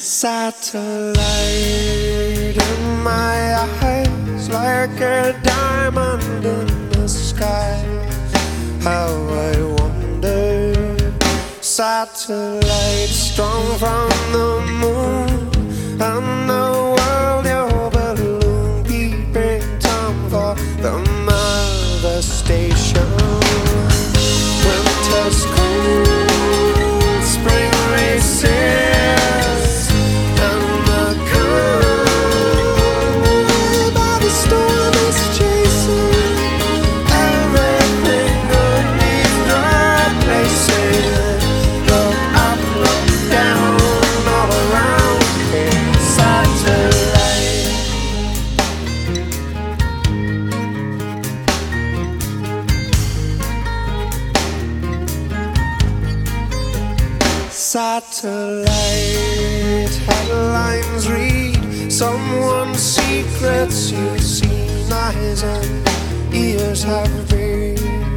Satellite in my eyes, like a diamond in the sky. How I wonder, satellite strong from the moon, and the world your balloon, keeping time for the mother station. Winter's cold, spring races. Satellite headlines read someone's secrets you've seen, eyes and ears have read.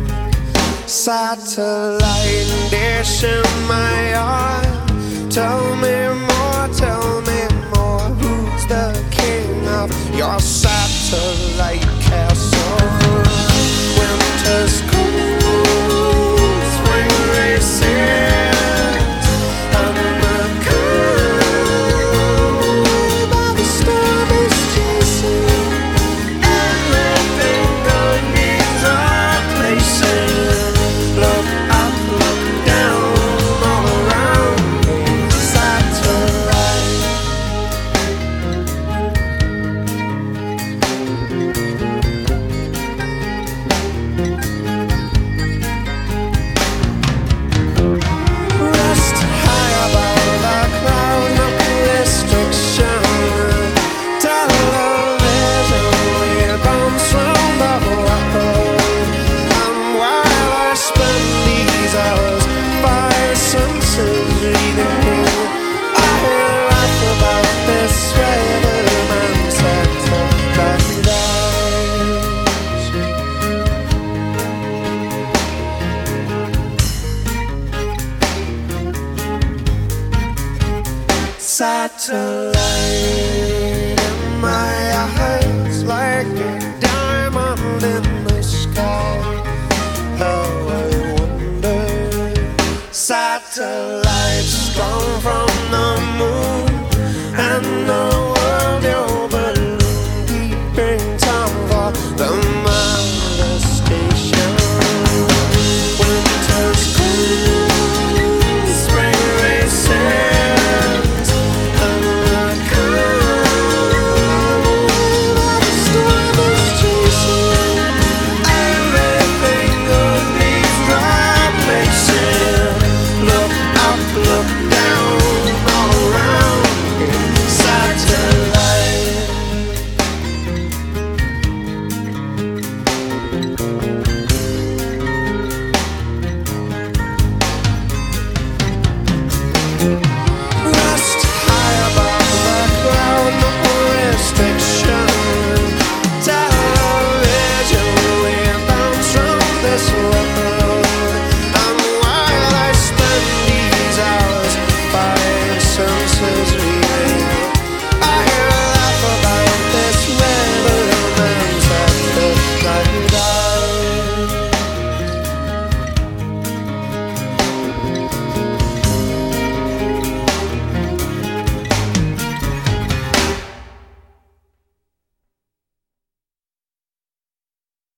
Satellite dish in my eye, tell me more, who's the king of your satellite castle? Winter's cold, spring races. Satellite in my eyes, like a diamond in the sky. How I wonder, satellite strong from the moon, and the world your balloon, keeping time for the mother station. Winter's cold, spring races. Thank you.